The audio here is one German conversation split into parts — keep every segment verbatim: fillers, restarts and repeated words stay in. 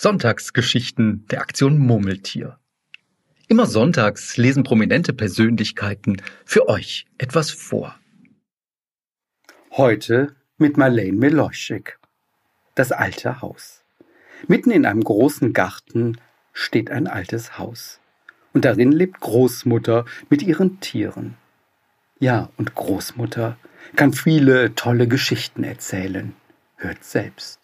Sonntagsgeschichten der Aktion Murmeltier. Immer sonntags lesen prominente Persönlichkeiten für euch etwas vor. Heute mit Marlene Miloschik. Das alte Haus. Mitten in einem großen Garten steht ein altes Haus. Und darin lebt Großmutter mit ihren Tieren. Ja, und Großmutter kann viele tolle Geschichten erzählen. Hört selbst.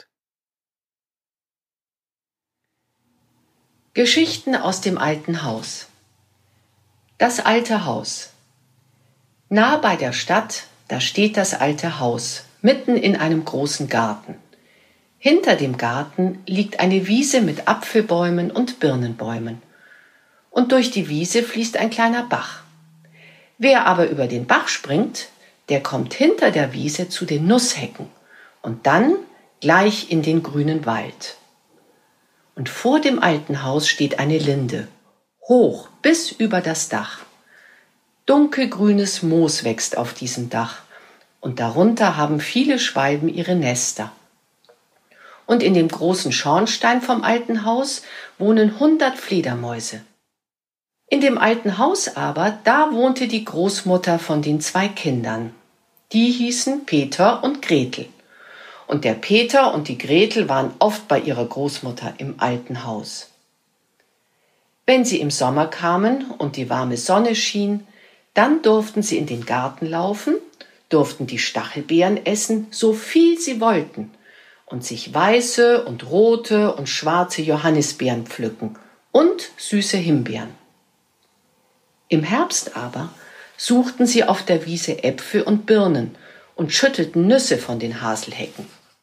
Geschichten aus dem alten Haus. Das alte Haus. Nah bei der Stadt, da steht das alte Haus, mitten in einem großen Garten. Hinter dem Garten liegt eine Wiese mit Apfelbäumen und Birnenbäumen. Und durch die Wiese fließt ein kleiner Bach. Wer aber über den Bach springt, der kommt hinter der Wiese zu den Nusshecken und dann gleich in den grünen Wald. Und vor dem alten Haus steht eine Linde, hoch bis über das Dach. Dunkelgrünes Moos wächst auf diesem Dach und darunter haben viele Schwalben ihre Nester. Und in dem großen Schornstein vom alten Haus wohnen hundert Fledermäuse. In dem alten Haus aber, da wohnte die Großmutter von den zwei Kindern. Die hießen Peter und Gretel. Und der Peter und die Gretel waren oft bei ihrer Großmutter im alten Haus. Wenn sie im Sommer kamen und die warme Sonne schien, dann durften sie in den Garten laufen, durften die Stachelbeeren essen, so viel sie wollten, und sich weiße und rote und schwarze Johannisbeeren pflücken und süße Himbeeren. Im Herbst aber suchten sie auf der Wiese Äpfel und Birnen und schüttelten Nüsse von den Haselhecken.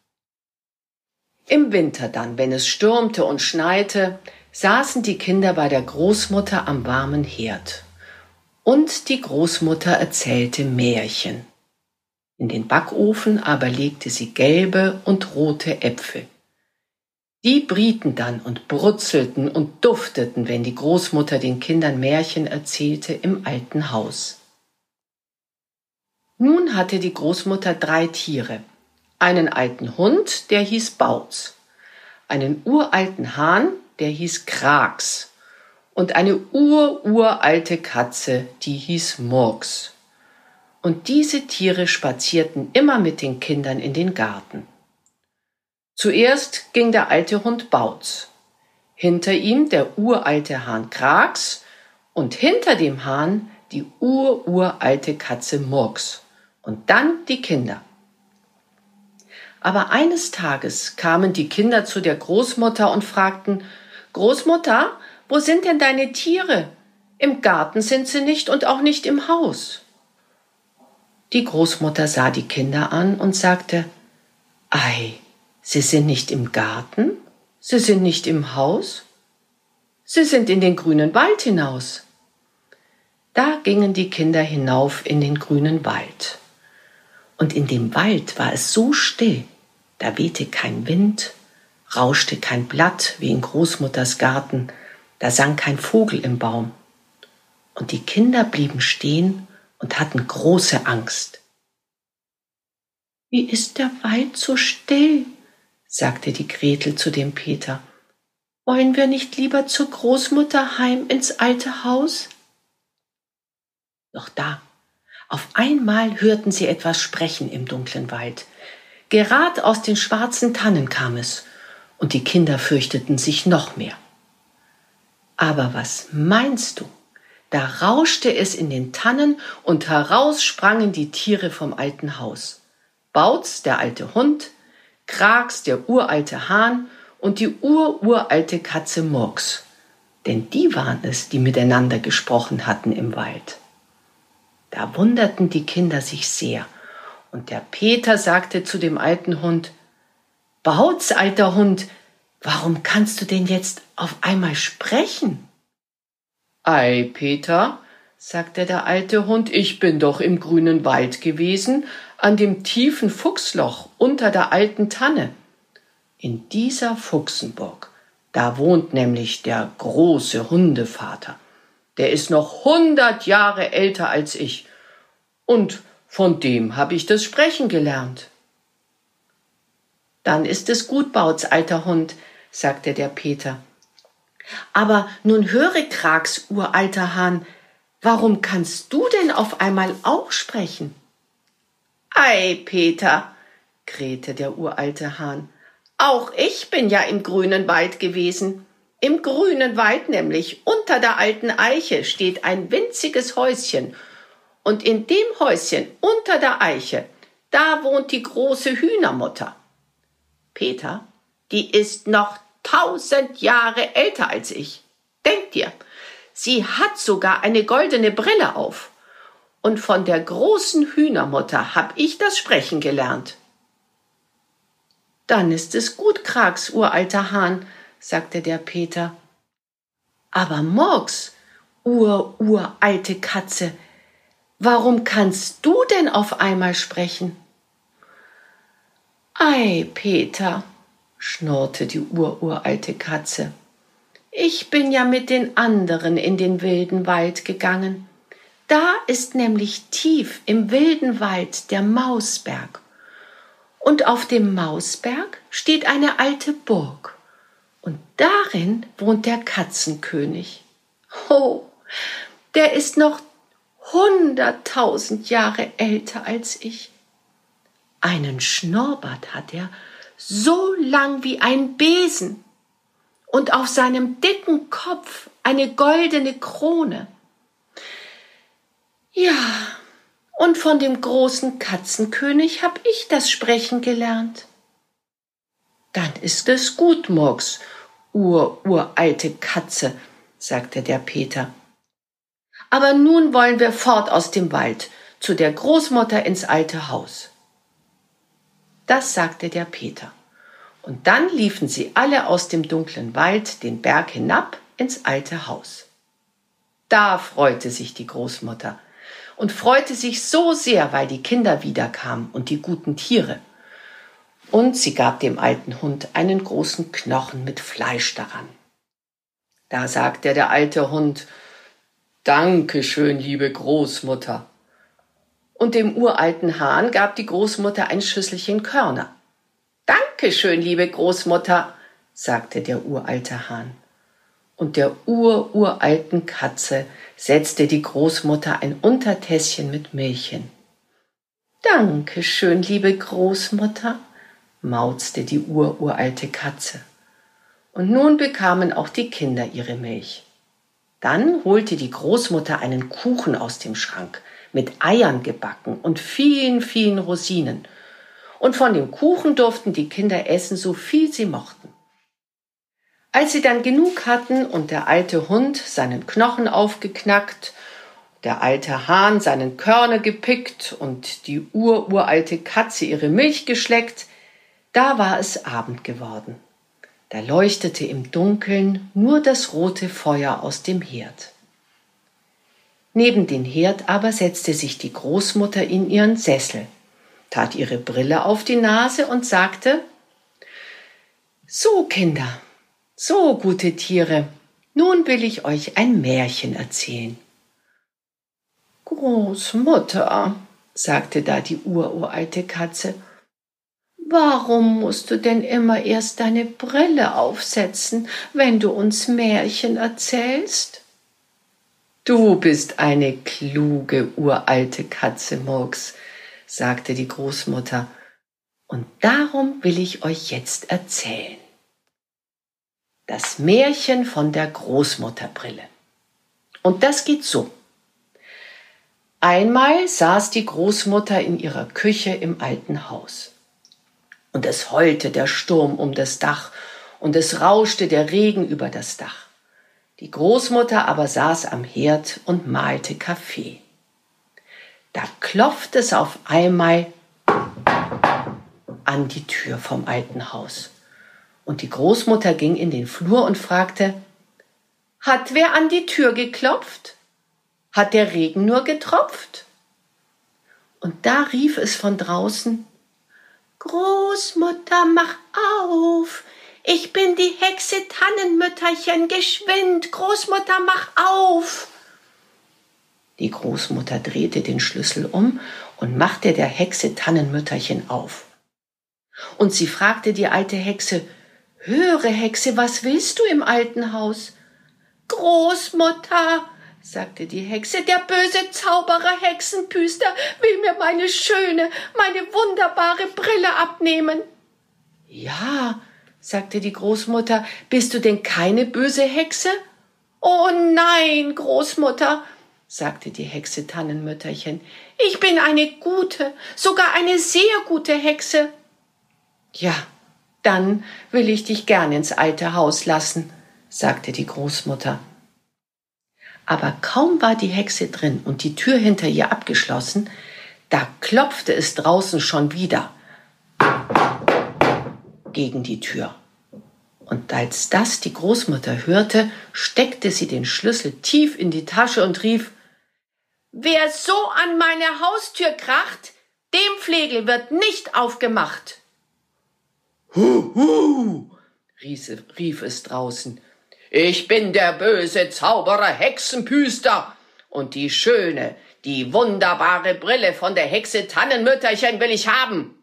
Im Winter dann, wenn es stürmte und schneite, saßen die Kinder bei der Großmutter am warmen Herd. Und die Großmutter erzählte Märchen. In den Backofen aber legte sie gelbe und rote Äpfel. Die brieten dann und brutzelten und dufteten, wenn die Großmutter den Kindern Märchen erzählte im alten Haus. Nun hatte die Großmutter drei Tiere. Einen alten Hund, der hieß Bauz, einen uralten Hahn, der hieß Kraaks und eine ururalte Katze, die hieß Murks. Und diese Tiere spazierten immer mit den Kindern in den Garten. Zuerst ging der alte Hund Bauz, hinter ihm der uralte Hahn Kraaks und hinter dem Hahn die ururalte Katze Murks und dann die Kinder. Aber eines Tages kamen die Kinder zu der Großmutter und fragten: Großmutter, wo sind denn deine Tiere? Im Garten sind sie nicht und auch nicht im Haus. Die Großmutter sah die Kinder an und sagte: Ei, sie sind nicht im Garten, sie sind nicht im Haus, sie sind in den grünen Wald hinaus. Da gingen die Kinder hinauf in den grünen Wald. Und in dem Wald war es so still, da wehte kein Wind, rauschte kein Blatt wie in Großmutters Garten, da sang kein Vogel im Baum. Und die Kinder blieben stehen und hatten große Angst. »Wie ist der Wald so still?« sagte die Gretel zu dem Peter. »Wollen wir nicht lieber zur Großmutter heim ins alte Haus?« Doch da, auf einmal hörten sie etwas sprechen im dunklen Wald. Gerad aus den schwarzen Tannen kam es, und die Kinder fürchteten sich noch mehr. Aber was meinst du? Da rauschte es in den Tannen, und heraus sprangen die Tiere vom alten Haus. Bauz, der alte Hund, Kraaks, der uralte Hahn und die ururalte Katze Murks. Denn die waren es, die miteinander gesprochen hatten im Wald. Da wunderten die Kinder sich sehr, und der Peter sagte zu dem alten Hund: »Bauz, alter Hund, warum kannst du denn jetzt auf einmal sprechen?« »Ei, Peter«, sagte der alte Hund, »ich bin doch im grünen Wald gewesen, an dem tiefen Fuchsloch unter der alten Tanne. In dieser Fuchsenburg, da wohnt nämlich der große Hundevater. Der ist noch hundert Jahre älter als ich, und von dem habe ich das Sprechen gelernt.« »Dann ist es gut, Bauz, alter Hund«, sagte der Peter. Aber nun höre, Kraaks uralter Hahn, warum kannst du denn auf einmal auch sprechen? Ei, Peter, krähte der uralte Hahn, auch ich bin ja im grünen Wald gewesen. Im grünen Wald nämlich, unter der alten Eiche, steht ein winziges Häuschen. Und in dem Häuschen, unter der Eiche, da wohnt die große Hühnermutter. Peter, die ist noch tausend Jahre älter als ich. Denk dir, sie hat sogar eine goldene Brille auf. Und von der großen Hühnermutter hab ich das Sprechen gelernt. Dann ist es gut, Kraaks uralter Hahn, sagte der Peter. Aber Murks, ur-uralte Katze, warum kannst du denn auf einmal sprechen? Ei, Peter, schnurrte die ururalte Katze, ich bin ja mit den anderen in den wilden Wald gegangen. Da ist nämlich tief im wilden Wald der Mausberg. Und auf dem Mausberg steht eine alte Burg. Und darin wohnt der Katzenkönig. Oh, der ist noch hunderttausend Jahre älter als ich. Einen Schnurrbart hat er, so lang wie ein Besen. Und auf seinem dicken Kopf eine goldene Krone. Ja, und von dem großen Katzenkönig hab ich das Sprechen gelernt. Dann ist es gut, Murks, ur-uralte Katze, sagte der Peter. Aber nun wollen wir fort aus dem Wald, zu der Großmutter ins alte Haus. Das sagte der Peter. Und dann liefen sie alle aus dem dunklen Wald den Berg hinab ins alte Haus. Da freute sich die Großmutter und freute sich so sehr, weil die Kinder wiederkamen und die guten Tiere. Und sie gab dem alten Hund einen großen Knochen mit Fleisch daran. Da sagte der alte Hund, »Danke schön, liebe Großmutter.« Und dem uralten Hahn gab die Großmutter ein Schüsselchen Körner. »Danke schön, liebe Großmutter«, sagte der uralte Hahn. Und der ur-uralten Katze setzte die Großmutter ein Untertässchen mit Milch hin. »Danke schön, liebe Großmutter«, mauzte die ur-uralte Katze. Und nun bekamen auch die Kinder ihre Milch. Dann holte die Großmutter einen Kuchen aus dem Schrank, mit Eiern gebacken und vielen, vielen Rosinen. Und von dem Kuchen durften die Kinder essen, so viel sie mochten. Als sie dann genug hatten und der alte Hund seinen Knochen aufgeknackt, der alte Hahn seinen Körner gepickt und die ur-uralte Katze ihre Milch geschleckt, da war es Abend geworden. Da leuchtete im Dunkeln nur das rote Feuer aus dem Herd. Neben den Herd aber setzte sich die Großmutter in ihren Sessel, tat ihre Brille auf die Nase und sagte, »So, Kinder, so, gute Tiere, nun will ich euch ein Märchen erzählen.« »Großmutter«, sagte da die ur-uralte Katze, »warum musst du denn immer erst deine Brille aufsetzen, wenn du uns Märchen erzählst?« »Du bist eine kluge uralte Katze, Murks«, sagte die Großmutter, »und darum will ich euch jetzt erzählen. Das Märchen von der Großmutterbrille. Und das geht so. Einmal saß die Großmutter in ihrer Küche im alten Haus. Und es heulte der Sturm um das Dach und es rauschte der Regen über das Dach. Die Großmutter aber saß am Herd und mahlte Kaffee. Da klopfte es auf einmal an die Tür vom alten Haus. Und die Großmutter ging in den Flur und fragte, »Hat wer an die Tür geklopft? Hat der Regen nur getropft?« Und da rief es von draußen, »Großmutter, mach auf! Ich bin die Hexe Tannenmütterchen, geschwind! Großmutter, mach auf!« Die Großmutter drehte den Schlüssel um und machte der Hexe Tannenmütterchen auf. Und sie fragte die alte Hexe, »Höre, Hexe, was willst du im alten Haus?« »Großmutter«, sagte die Hexe, »der böse Zauberer Hexenpüster will mir meine schöne, meine wunderbare Brille abnehmen.« »Ja«, sagte die Großmutter, »bist du denn keine böse Hexe?« »Oh nein, Großmutter«, sagte die Hexe Tannenmütterchen, »ich bin eine gute, sogar eine sehr gute Hexe.« »Ja, dann will ich dich gern ins alte Haus lassen«, sagte die Großmutter. Aber kaum war die Hexe drin und die Tür hinter ihr abgeschlossen, da klopfte es draußen schon wieder gegen die Tür. Und als das die Großmutter hörte, steckte sie den Schlüssel tief in die Tasche und rief: »Wer so an meine Haustür kracht, dem Flegel wird nicht aufgemacht.« »Hu, hu«, rief es draußen, »ich bin der böse Zauberer Hexenpüster und die schöne, die wunderbare Brille von der Hexe Tannenmütterchen will ich haben.«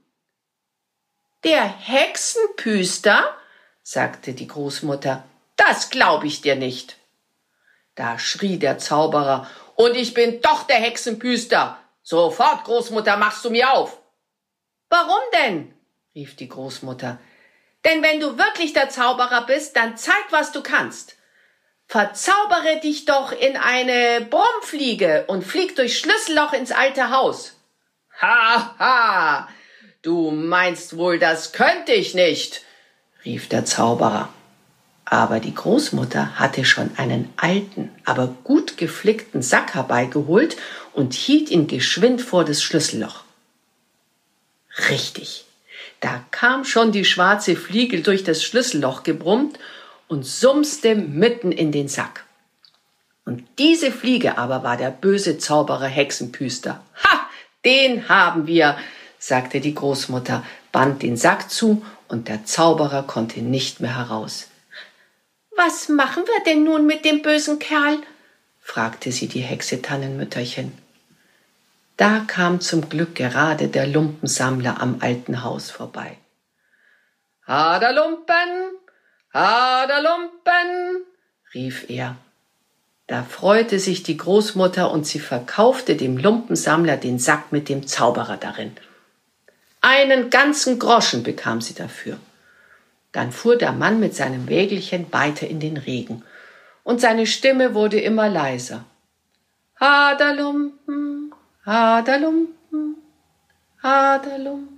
»Der Hexenpüster?«, sagte die Großmutter, »das glaub ich dir nicht.« Da schrie der Zauberer: »Und ich bin doch der Hexenpüster! Sofort, Großmutter, machst du mir auf!« »Warum denn?«, rief die Großmutter. »Denn wenn du wirklich der Zauberer bist, dann zeig, was du kannst. Verzaubere dich doch in eine Brummfliege und flieg durch Schlüsselloch ins alte Haus.« »Ha, ha, du meinst wohl, das könnte ich nicht«, rief der Zauberer. Aber die Großmutter hatte schon einen alten, aber gut geflickten Sack herbeigeholt und hielt ihn geschwind vor das Schlüsselloch. Richtig, da kam schon die schwarze Fliege durch das Schlüsselloch gebrummt und sumste mitten in den Sack. Und diese Fliege aber war der böse Zauberer Hexenpüster. »Ha, den haben wir«, sagte die Großmutter, band den Sack zu und der Zauberer konnte nicht mehr heraus. »Was machen wir denn nun mit dem bösen Kerl?«, fragte sie die Hexe Tannenmütterchen. Da kam zum Glück gerade der Lumpensammler am alten Haus vorbei. »Haderlumpen, Haderlumpen«, rief er. Da freute sich die Großmutter und sie verkaufte dem Lumpensammler den Sack mit dem Zauberer darin. Einen ganzen Groschen bekam sie dafür. Dann fuhr der Mann mit seinem Wägelchen weiter in den Regen, und seine Stimme wurde immer leiser. »Haderlumpen, Haderlumpen, Haderlumpen.«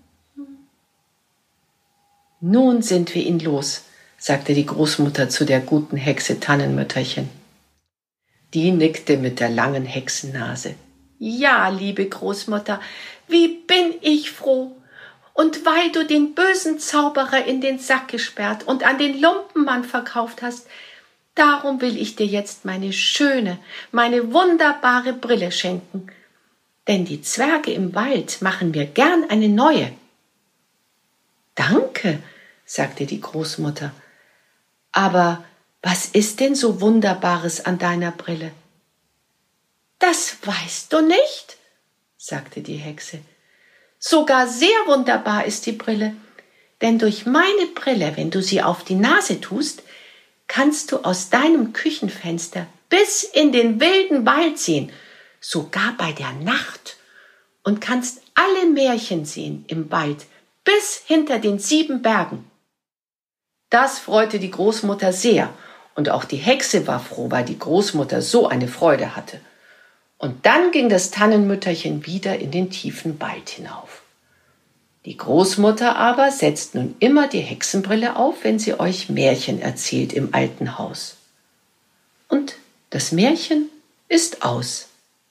»Nun sind wir ihn los«, sagte die Großmutter zu der guten Hexe Tannenmütterchen. Die nickte mit der langen Hexennase. »Ja, liebe Großmutter, wie bin ich froh! Und weil du den bösen Zauberer in den Sack gesperrt und an den Lumpenmann verkauft hast, darum will ich dir jetzt meine schöne, meine wunderbare Brille schenken. Denn die Zwerge im Wald machen mir gern eine neue.« »Danke«, sagte die Großmutter. »Aber was ist denn so Wunderbares an deiner Brille?« »Das weißt du nicht«, sagte die Hexe. »Sogar sehr wunderbar ist die Brille, denn durch meine Brille, wenn du sie auf die Nase tust, kannst du aus deinem Küchenfenster bis in den wilden Wald sehen, sogar bei der Nacht, und kannst alle Märchen sehen im Wald bis hinter den sieben Bergen.« Das freute die Großmutter sehr, und auch die Hexe war froh, weil die Großmutter so eine Freude hatte. Und dann ging das Tannenmütterchen wieder in den tiefen Wald hinauf. Die Großmutter aber setzt nun immer die Hexenbrille auf, wenn sie euch Märchen erzählt im alten Haus. Und das Märchen ist aus.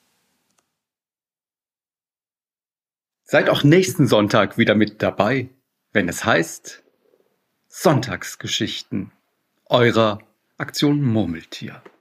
Seid auch nächsten Sonntag wieder mit dabei, wenn es heißt Sonntagsgeschichten eurer Aktion Murmeltier.